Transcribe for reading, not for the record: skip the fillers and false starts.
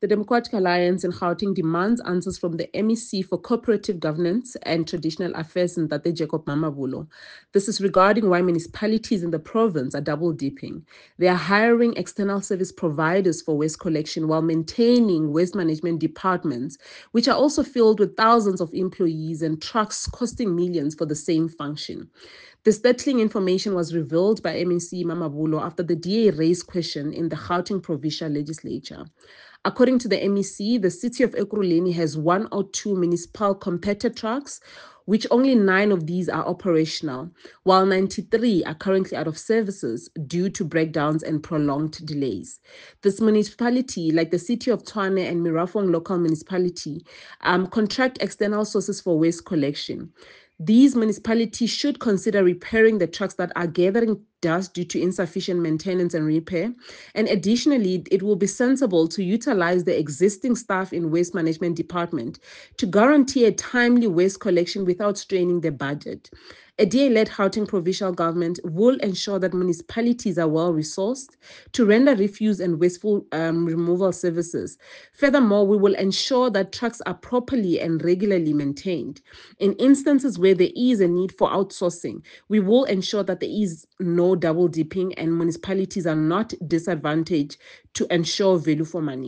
The Democratic Alliance in Gauteng demands answers from the MEC for Cooperative Governance and Traditional Affairs in Tate Jacob Mamabulo. This is regarding why municipalities in the province are double dipping. They are hiring external service providers for waste collection while maintaining waste management departments, which are also filled with thousands of employees and trucks costing millions for the same function. The startling information was revealed by MEC Mamabulo after the DA raised question in the Gauteng Provincial Legislature. According to the MEC, the city of Ekurhuleni has 102 municipal compactor trucks, which only 9 of these are operational, while 93 are currently out of services due to breakdowns and prolonged delays. This municipality, like the city of Tshwane and Mirafong local municipality, contract external sources for waste collection. These municipalities should consider repairing the trucks that are gathering dust due to insufficient maintenance and repair. And additionally, it will be sensible to utilize the existing staff in waste management department to guarantee a timely waste collection without straining the budget. A DA-led Gauteng provincial government will ensure that municipalities are well resourced to render refuse and wasteful removal services. Furthermore, we will ensure that trucks are properly and regularly maintained. In instances where there is a need for outsourcing, we will ensure that there is no double dipping and municipalities are not disadvantaged to ensure value for money.